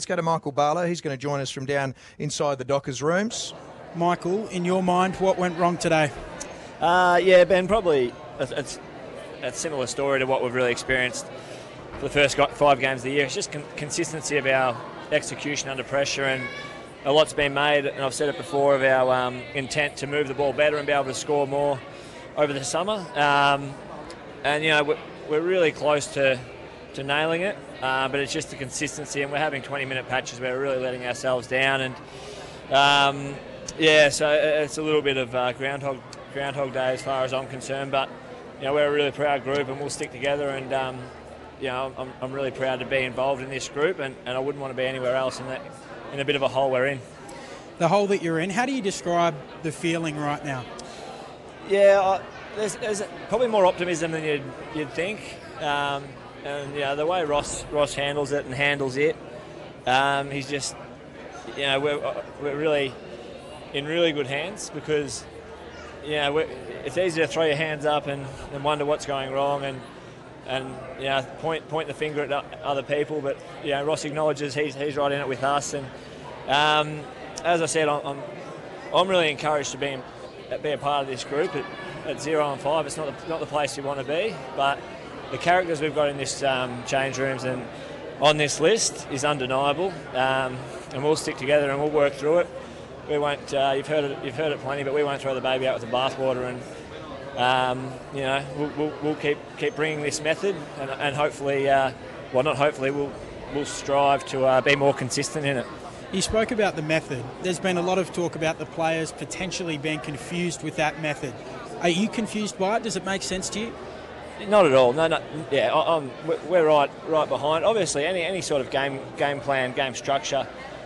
Let's go to Michael Barlow. He's going to join us from down inside the Dockers rooms. Michael, in your mind, what went wrong today? Yeah, Ben, probably it's a similar story to what we've really experienced for the first 5 games of the year. It's just consistency of our execution under pressure, and a lot's been made, and I've said it before, of our intent to move the ball better and be able to score more over the summer. And, you know, we're really close to nailing it, but it's just the consistency, and we're having 20-minute patches where we're really letting ourselves down. And, yeah, so it's a little bit of Groundhog Day as far as I'm concerned, but, you know, we're a really proud group and we'll stick together, and, you know, I'm really proud to be involved in this group, and I wouldn't want to be anywhere else in a bit of a hole we're in. The hole that you're in, how do you describe the feeling right now? Yeah, there's probably more optimism than you'd think, and you know, the way Ross handles it and handles it, he's just, you know, we're really in really good hands, because, you know, it's easy to throw your hands up and wonder what's going wrong and you know, point the finger at other people, but, you know, Ross acknowledges he's right in it with us, and as I said, I'm really encouraged to be a part of this group at 0 and 5. It's not the place you want to be, but the characters we've got in this change rooms and on this list is undeniable, and we'll stick together and we'll work through it. We won't. You've heard it plenty, but we won't throw the baby out with the bathwater, and you know, we'll keep bringing this method, and hopefully, well, not hopefully, we'll strive to be more consistent in it. You spoke about the method. There's been a lot of talk about the players potentially being confused with that method. Are you confused by it? Does it make sense to you? Not at all. No. Yeah, we're right behind. Obviously, any sort of game plan, game structure,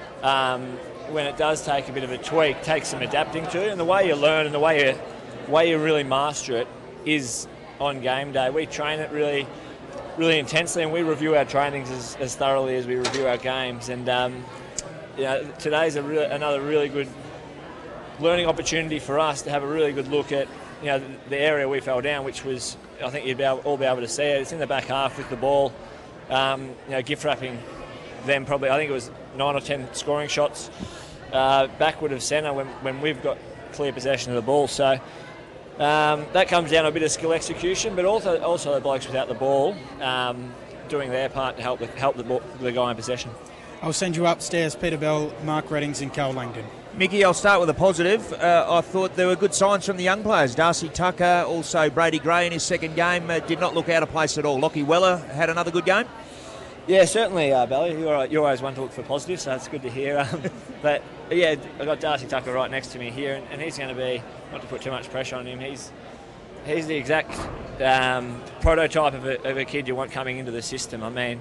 when it does take a bit of a tweak, takes some adapting to, and the way you learn and the way you really master it is on game day. We train it really, really intensely, and we review our trainings as thoroughly as we review our games. And you know, today's another really good learning opportunity for us to have a really good look at, you know, the area we fell down, which was, I think you'd all be able to see it. It's in the back half with the ball, you know, gift wrapping them probably, I think it was 9 or 10 scoring shots backward of centre when we've got clear possession of the ball. So that comes down to a bit of skill execution, but also the blokes without the ball doing their part to help the guy in possession. I'll send you upstairs, Peter Bell, Mark Reddings and Cal Langdon. Mickey, I'll start with a positive. I thought there were good signs from the young players. Darcy Tucker, also Brady Gray in his second game, did not look out of place at all. Lockie Weller had another good game. Yeah, certainly, Belly. You're always one to look for positives, so it's good to hear. But, yeah, I've got Darcy Tucker right next to me here, and he's going to be, not to put too much pressure on him, he's the exact prototype of a kid you want coming into the system. I mean,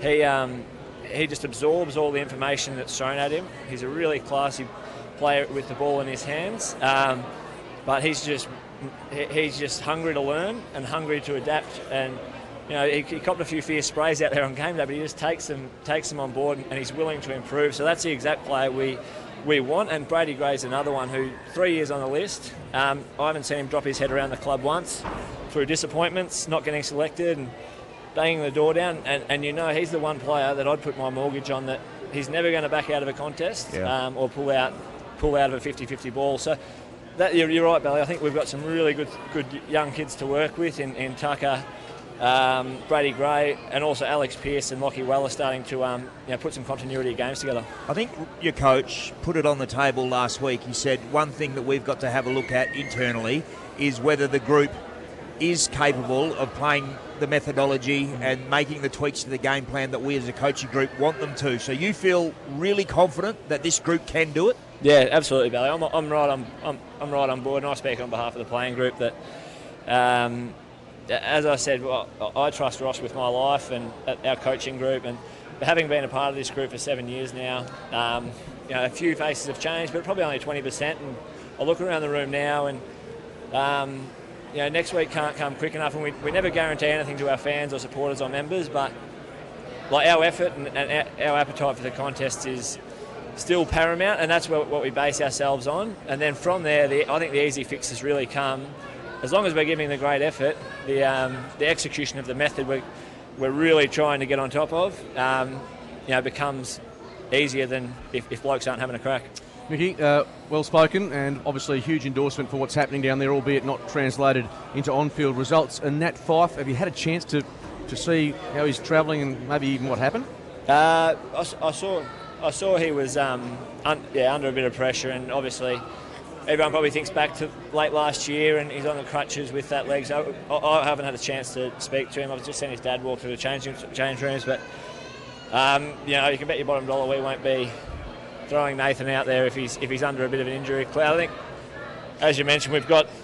he just absorbs all the information that's thrown at him. He's a really classy player with the ball in his hands, but he's just hungry to learn and hungry to adapt. And you know, he copped a few fierce sprays out there on game day, but he just takes them on board, and he's willing to improve. So that's the exact player we want. And Brady Gray's another one who 3 years on the list. I haven't seen him drop his head around the club once through disappointments, not getting selected, and banging the door down. And you know, he's the one player that I'd put my mortgage on that he's never going to back out of a contest, or pull out of a 50-50 ball. So that you're right, Belly. I think we've got some really good young kids to work with in Tucker, Brady Gray, and also Alex Pearce and Lockie Weller starting to you know, put some continuity of games together. I think your coach put it on the table last week. He said one thing that we've got to have a look at internally is whether the group is capable of playing the methodology and making the tweaks to the game plan that we as a coaching group want them to. So you feel really confident that this group can do it? Yeah, absolutely, Belly. I'm right on board, and I speak on behalf of the playing group that, as I said, well, I trust Ross with my life and our coaching group, and having been a part of this group for 7 years now, you know, a few faces have changed, but probably only 20%. And I look around the room now, and you know, next week can't come quick enough, and we never guarantee anything to our fans or supporters or members, but like our effort and our appetite for the contest is still paramount, and that's what we base ourselves on. And then from there, I think the easy fixes really come. As long as we're giving the great effort, the execution of the method we're really trying to get on top of, you know, becomes easier than if blokes aren't having a crack. Mickey, well spoken, and obviously a huge endorsement for what's happening down there, albeit not translated into on-field results. And Nat Fyfe, have you had a chance to see how he's travelling and maybe even what happened? I saw he was under a bit of pressure, and obviously everyone probably thinks back to late last year, and he's on the crutches with that leg. So I haven't had a chance to speak to him. I've just seen his dad walk through the change rooms, but you can bet your bottom dollar we won't be throwing Nathan out there if he's under a bit of an injury cloud. I think, as you mentioned, we've got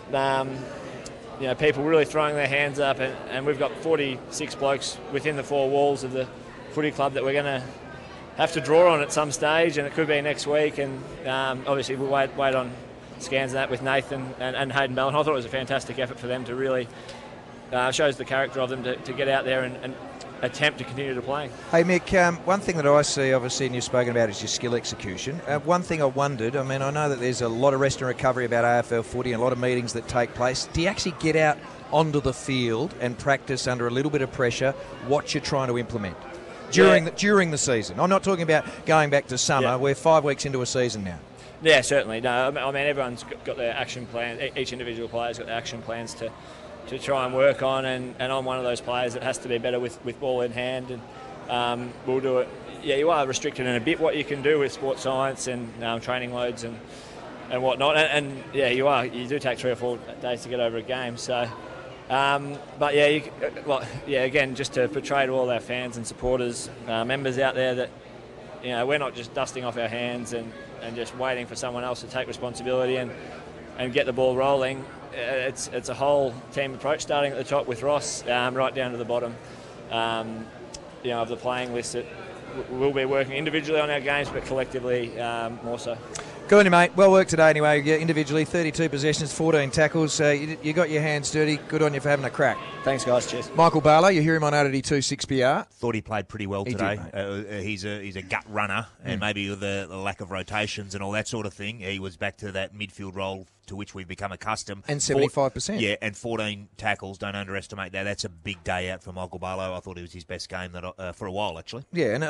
people really throwing their hands up, and we've got 46 blokes within the four walls of the footy club that we're going to have to draw on at some stage, and it could be next week. And obviously we'll wait on scans and that with Nathan and Hayden Ballin. I thought it was a fantastic effort for them to really shows the character of them to get out there and attempt to continue to play. Hey Mick, one thing that I see, obviously, and you've spoken about, is your skill execution. One thing I wondered, I know that there's a lot of rest and recovery about AFL footy and a lot of meetings that take place. Do you actually get out onto the field and practice under a little bit of pressure what you're trying to implement during the season? I'm not talking about going back to summer. We're 5 weeks into a season now. Yeah, certainly. No, I mean everyone's got their action plan. Each individual player's got their action plans to try and work on, and I'm one of those players that has to be better with ball in hand, and we'll do it. Yeah, you are restricted in a bit what you can do with sports science and training loads and whatnot, and yeah, you do take 3 or 4 days to get over a game. So, but yeah, again, just to portray to all our fans and supporters, members out there that we're not just dusting off our hands and just waiting for someone else to take responsibility and get the ball rolling. It's a whole team approach, starting at the top with Ross, right down to the bottom, of the playing list. That we'll be working individually on our games, but collectively more so. Good on you, mate. Well worked today anyway. Individually, 32 possessions, 14 tackles. You got your hands dirty. Good on you for having a crack. Thanks, guys. Cheers. Michael Barlow, you hear him on Oddity 2-6PR. Thought he played pretty well today. Did, he's a gut runner, and maybe with the lack of rotations and all that sort of thing, he was back to that midfield role to which we've become accustomed. And 75%. Yeah, and 14 tackles. Don't underestimate that. That's a big day out for Michael Barlow. I thought it was his best game for a while, actually. Yeah, and